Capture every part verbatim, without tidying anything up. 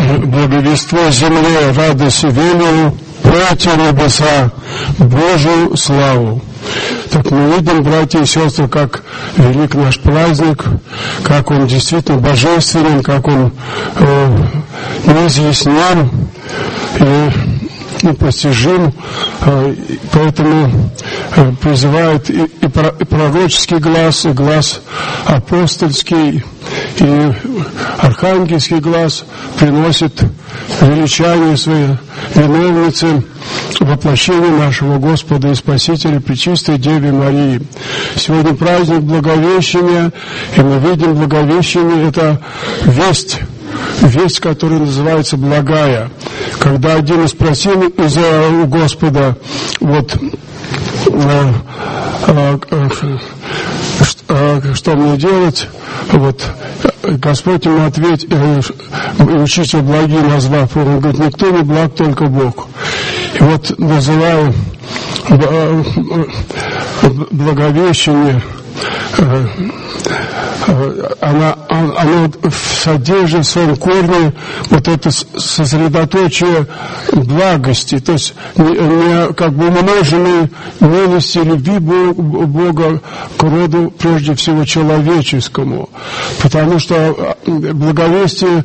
благовествуй земле радость велию, прочь небеса Божию славу. Так мы видим, братья и сестры, как велик наш праздник, как он действительно божественен, как он э, неизъяснен и непостижим, э, поэтому э, призывает и, и пророческий глаз, и глаз апостольский, и архангельский глаз приносит величание своей виновницы, воплощение нашего Господа и Спасителя Пречистой Деве Марии. Сегодня праздник Благовещения, и мы видим Благовещение — это весть, весть, которая называется благая. Когда один спросил у Господа, вот, э, э, э, что мне делать, вот, Господь ему ответил, учитель благий назвав, он говорит: никто не благ, только Бог. И вот, называя Благовещение, она, она содержит в своем корне вот это сосредоточие благости, то есть не, не, как бы умноженной милости, любви Бога к роду, прежде всего человеческому. Потому что благовестие,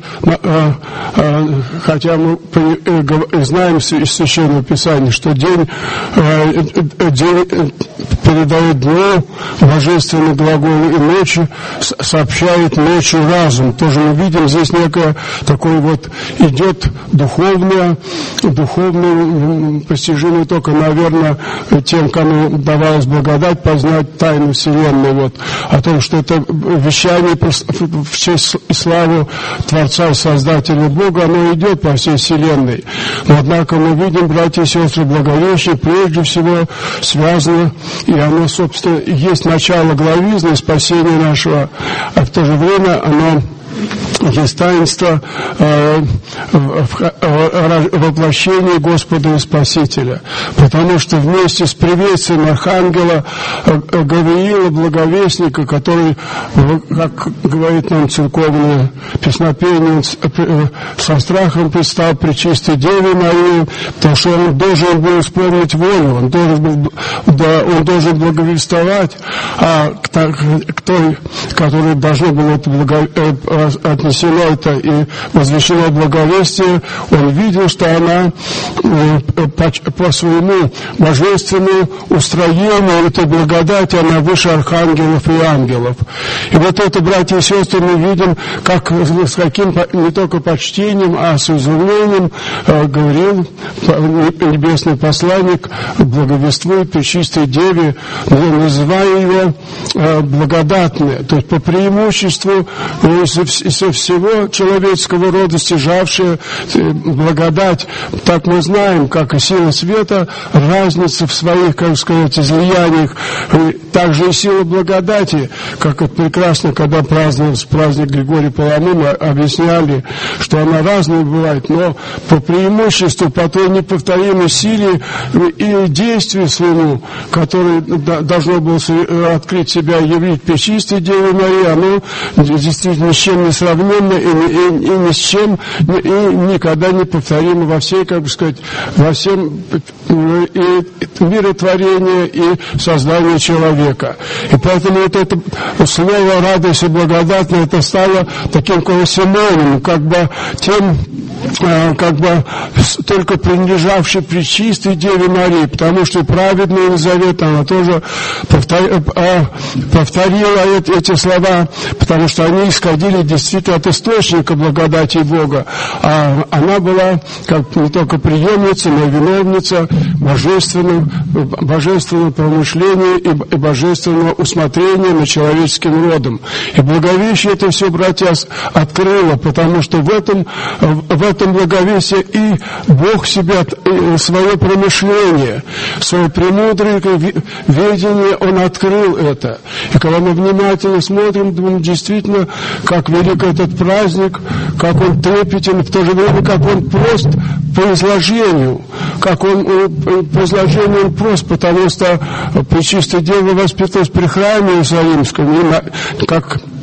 хотя мы знаем из Священного Писания, что день, день передает дню божественный глагол, и ночи сообщает ночью разум. Тоже мы видим здесь некое такое вот идет духовное, духовное постижение только, наверное, тем, кому давалось благодать познать тайну Вселенной, вот, о том, что это вещание в честь и славу Творца и Создателя Бога, оно идет по всей Вселенной. Но, однако, мы видим, братья и сестры, Благовещение прежде всего связано, и оно, собственно, есть начало главизны, спасения нашего, а в то же время оно есть таинство э, воплощения Господа и Спасителя. Потому что вместе с приветствием Архангела э, Гавриила, благовестника, который, как говорит нам церковное песнопение, э, со страхом предстал Пречистой Деве Марии, потому что он должен был исполнить волю, он должен был, да, он должен благовествовать, а к, к той, которой должно было это благо, э, отнесено это и возвещено благовестие, он видел, что она по, по своему божественному устроению этой благодати, она выше архангелов и ангелов. И вот это, братья и сестры, мы видим, как с каким не только почтением, а с изумлением э, говорил небесный посланник, благовествует Пречистой Деве, называя ее э, благодатной, то есть по преимуществу э, со, со всего человеческого рода стяжавшая благодать. Так мы знаем, как и сила света, разница в своих, как сказать, излияниях, также и сила благодати, как это прекрасно, когда праздновался праздник Григория Паламы, мы объясняли, что она разная бывает, но по преимуществу, по той неповторимой силе и действию своему, которое должно было открыть себя и явить Пречистой Деве Марии, оно действительно ни с чем не сравненно и, и, и ни с чем, и никогда не повторимо во всей, как бы сказать, во всем и миротворении и создании человека. И поэтому вот это слово радость и благодатное, это стало таким синонимом, как бы тем, как бы только принадлежавшей Пречистой Деве Марии, потому что праведная Елизавета, она тоже повторила эти слова, потому что они исходили действительно от источника благодати Бога, а она была как не только преемница, но и виновница божественного, божественного промышления и божественного усмотрения над человеческим родом. И Благовещение это все, братья, открыло, потому что в этом, в этом благовестии и Бог себя, свое промышление, свое премудрое ведение, Он открыл это. И когда мы внимательно смотрим, думаем, действительно, как велик этот праздник, как он трепетен, в то же время, как он прост по изложению, как он по изложению он прост, потому что Пречистая Дева воспитывалась при храме Иерусалимском, как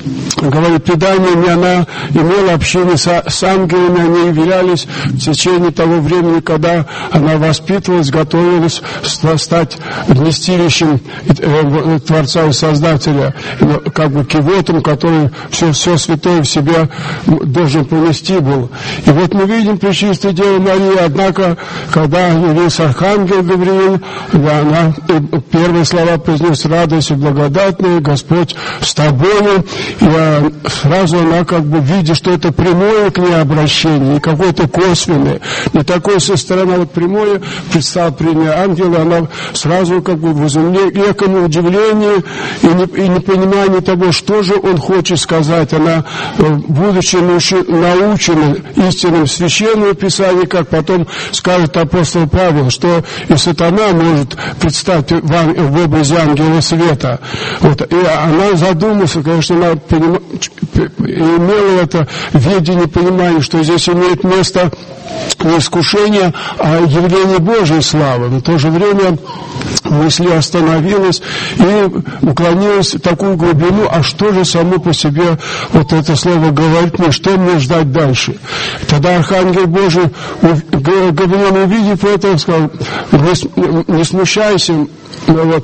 говорит, преданиями она имела общение с, с ангелами, они являлись в течение того времени, когда она воспитывалась, готовилась стать вместилищем Творца и Создателя, как бы кивотом, который все, все святое в себя должен понести был. И вот мы видим Пречистую Деву Марию, однако, когда явился архангел Гавриил, она первые слова произнес: «Радуйся, благодатная, Господь с тобою». И сразу она как бы видит, что это прямое к ней обращение, не какое-то косвенное, не такое со стороны, вот прямое, предстал при ней ангел, она сразу как бы в неком удивлении и, не, и непонимании того, что же он хочет сказать. Она, будучи научена истинным священным писанием, как потом скажет апостол Павел, что и сатана может представить в образе ангела света. Вот. И она задумалась, конечно, она поним... имела это видение, понимание, что здесь имеет место не искушение, а явление Божьей славы. Но в то же время мысли остановилась и уклонилась в такую глубину, а что же само по себе вот это слово говорит мне, что мне ждать дальше. Тогда архангел Божий, Гавриил, увидев это, сказал: не, не смущайся, вот,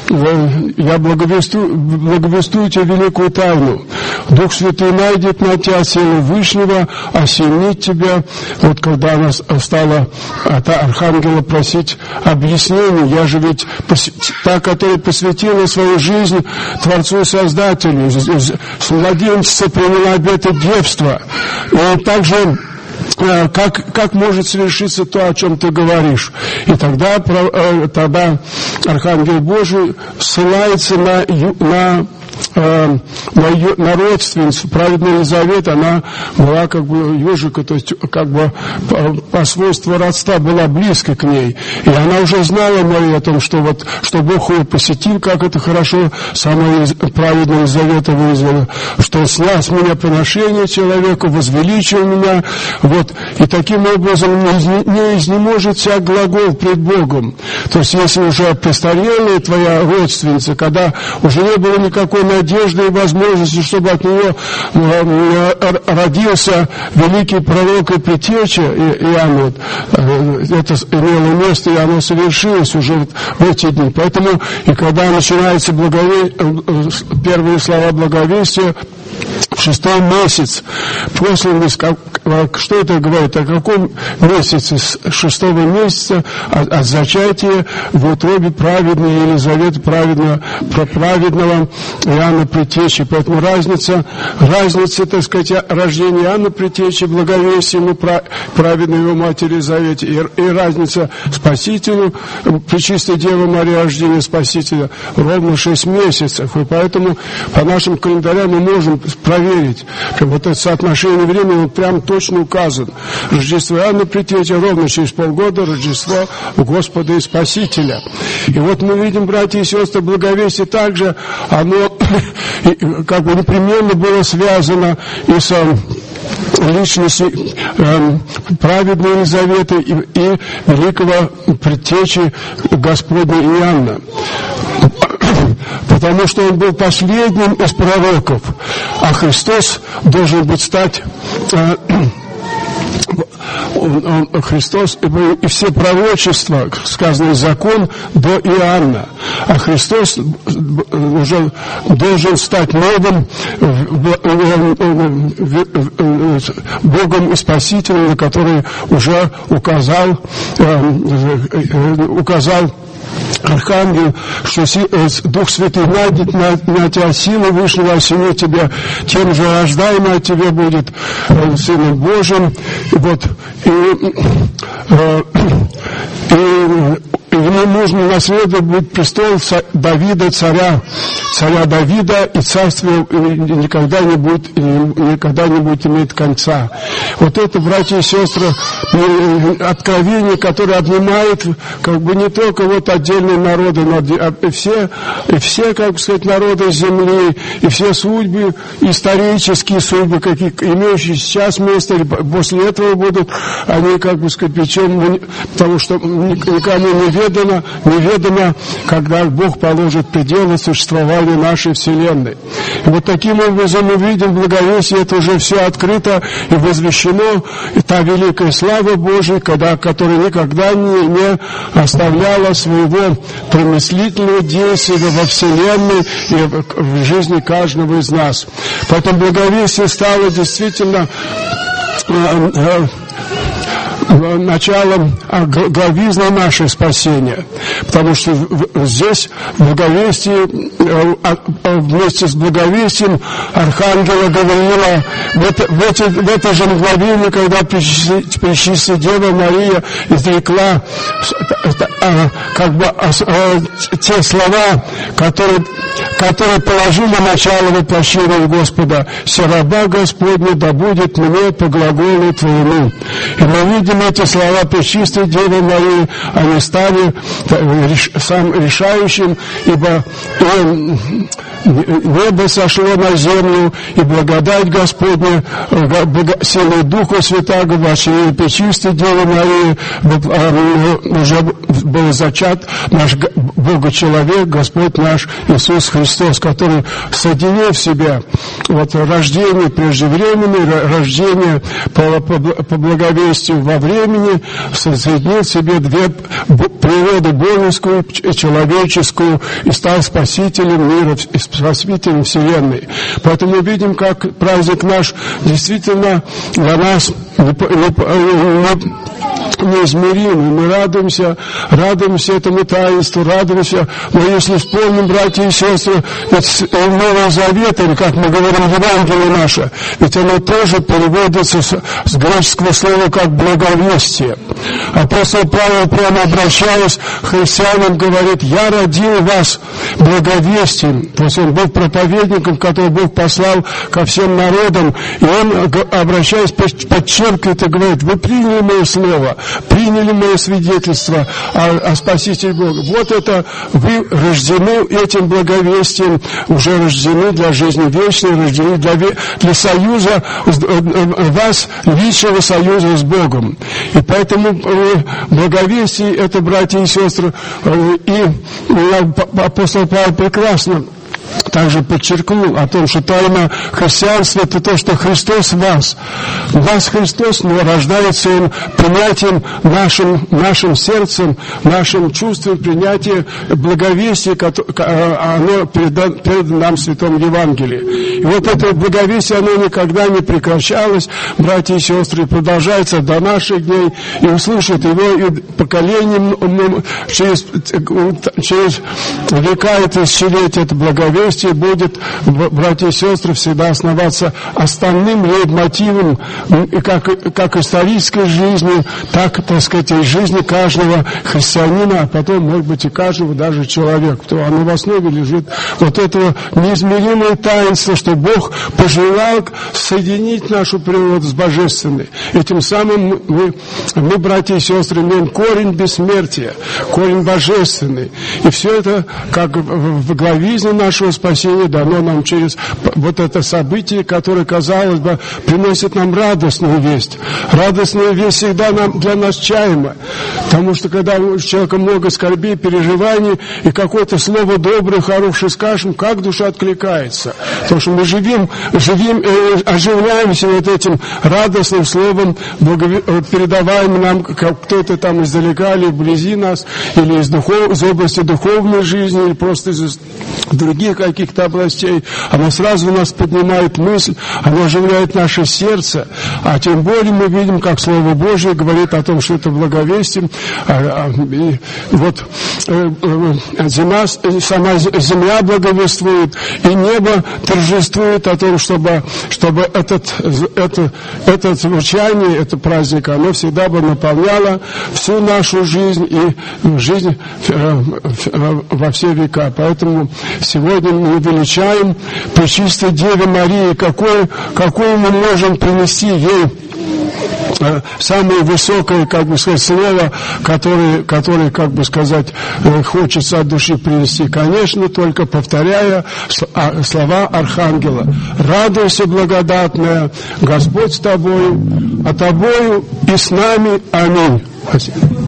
я благовестую, благовестую тебе великую тайну. Дух Святой найдет на тебя силу Вышнего, осенит тебя. Вот когда она стала от архангела просить объяснений, я же ведь та, которая посвятила свою жизнь Творцу и Создателю, с младенца приняла обеты девства. И также Как, как может совершиться то, о чем ты говоришь. И тогда, тогда Архангел Божий ссылается на, на, на, ее, на родственницу, праведную Елизавету. Она была как бы ежика, то есть как бы по, по свойству родства была близко к ней. И она уже знала, Мария, о том, что, вот, что Бог ее посетил, как это хорошо самая праведная Елизавета вызвала, что снял с меня поношение человеку, возвеличил меня. Вот. И таким образом не изнеможет всяк глагол пред Богом. То есть если уже престарелая твоя родственница, когда уже не было никакой надежды и возможности, чтобы от нее родился великий пророк и предтеча Иоанн, вот, это имело место, и оно совершилось уже в эти дни. Поэтому и когда начинаются благове... первые слова благовестия, в шестой месяц, после, что это говорит, о каком месяце, с шестого месяца от, от зачатия в утробе праведной Елизаветы, праведного, праведного Иоанна Предтечи. Поэтому разница, разница, так сказать, рождения Иоанна Предтечи, благовестия ему праведной его матери Елизавете, и, и разница Спасителю, Пречистой Девы Марии, рождения Спасителя, ровно шесть месяцев. И поэтому по нашим календарям мы можем проверить, что вот это соотношение времени прям точно указан. Рождество Иоанна Предтечи ровно через полгода, Рождество Господа и Спасителя. И вот мы видим, братья и сестры, благовестие также, оно как бы непременно было связано и с личностью э, праведной Елизаветы и, и великого предтечи Господня Иоанна. Потому что он был последним из пророков, а Христос должен быть стать... Э, Он, он, Христос и все пророчества, сказанный закон до Иоанна, а Христос уже должен стать новым Богом и Спасителем, на который уже указал, указал Архангел, что Дух Святый найдет на, на тебя силу Вышнего, осенит тебя, тем же рождаемый от тебя будет э, Сыном Божьим. Вот, и, э, и ему нужно наследовать будет престол Давида, царя, царя Давида, и царствие никогда не будет, никогда не будет иметь конца. Вот это, братья и сестры, откровение, которое обнимает как бы не только вот отдельные народы, но и все, и все, как бы сказать, народы земли, и все судьбы, исторические судьбы, какие имеющие сейчас место, или после этого будут, они, как бы сказать, причем, потому что никому неведомо, неведомо, когда Бог положит пределы существованию нашей Вселенной. И вот таким образом мы видим благовестие, это уже все открыто и возвещено, и та великая слава Божия, когда, которая никогда не, не оставляла своего промыслительного действия во Вселенной и в жизни каждого из нас. Поэтому благовестие стало действительно началом главизны нашего спасения, потому что здесь благовестие, вместе с благовестием Архангела Гавриила в это, в эти, в это же мгновение, когда пречистая Дева Мария изрекла как бы те слова, которые, которые положили начало воплощения Господа: «Се раба Господня да будет мне по глаголу Твоему». И мы видим эти слова пречистой Девы Марии, они стали сам решающим, ибо небо сошло на землю, и благодать Господня, силой Духа Святаго в очреве пречистой Девы Марии уже был зачат наш Бога-человек, Господь наш Иисус Христос, который соединил в себя вот рождение преждевременное, рождение по, по, по благовестию во времени, соединил в себе две природы, божескую и человеческую, и стал спасителем мира, спасителем Вселенной. Поэтому мы видим, как праздник наш действительно для нас неизмеримый. Мы радуемся, радуемся этому таинству, радуемся. Но если вспомним, братья и сестры, Новый Завет, или как мы говорим, Евангелие наше, ведь оно тоже переводится с, с греческого слова как благовестие. Апостол Павел, прямо обращаясь к христианам, говорит: «Я родил вас благовестием». То есть он был проповедником, который Бог послал ко всем народам, и он, обращаясь, подчеркивает и говорит: «Вы приняли мое слово, приняли мое свидетельство о, о Спасителе Бога». Вот это вы рождены этим благовестием, уже рождены для жизни вечной, рождены для, для союза, вас, личного союза с Богом. И поэтому благовестие, это, братья и сестры, и апостол Павел прекрасно также подчеркнул о том, что тайна христианства — это то, что Христос в вас. В вас Христос, но рождается Он принятием нашим, нашим сердцем, нашим чувством, принятия благовестия, оно передано, передано нам в Святом Евангелии. И вот это благовестие, оно никогда не прекращалось, братья и сестры, продолжается до наших дней, и услышат его и поколением через, через века и тысячелетия. Это благовестие будет, братья и сестры, всегда основаться основным лейтмотивом как, как исторической жизни, так, так сказать, и жизни каждого христианина, а потом, может быть, и каждого даже человека. То оно в основе лежит вот этого неизмеримого таинства, что Бог пожелал соединить нашу природу с божественной. И тем самым мы, мы, братья и сестры, имеем корень бессмертия, корень божественный. И все это, как в главизне нашего спасения, дано нам через вот это событие, которое, казалось бы, приносит нам радостную весть. Радостная весть всегда нам, для нас чаема, потому что когда у человека много скорбей, переживаний, и какое-то слово доброе, хорошее скажем, как душа откликается. Потому что мы живем, живем э, оживляемся вот этим радостным словом, благове... передаваемым нам, как кто-то там издалека, или вблизи нас, или из, духов... из области духовной жизни, или просто из других каких-то областей. Оно сразу у нас поднимает мысль, оно оживляет наше сердце. А тем более мы видим, как Слово Божие говорит о том, что это благовестие. А, а, и вот э, э, зима, сама земля благовествует, и небо торжествует о том, чтобы, чтобы этот, это, это звучание, это праздник, оно всегда бы наполняло всю нашу жизнь и жизнь э, э, во все века. Поэтому сегодня мы величаем Пречистой Деве Марии, какой, какую мы можем принести ей самое высокое, как бы сказать, слово, которое, которое, как бы сказать, хочется от души принести, конечно, только повторяя слова Архангела. Радуйся, благодатная, Господь с тобою, а тобою и с нами. Аминь. Спасибо.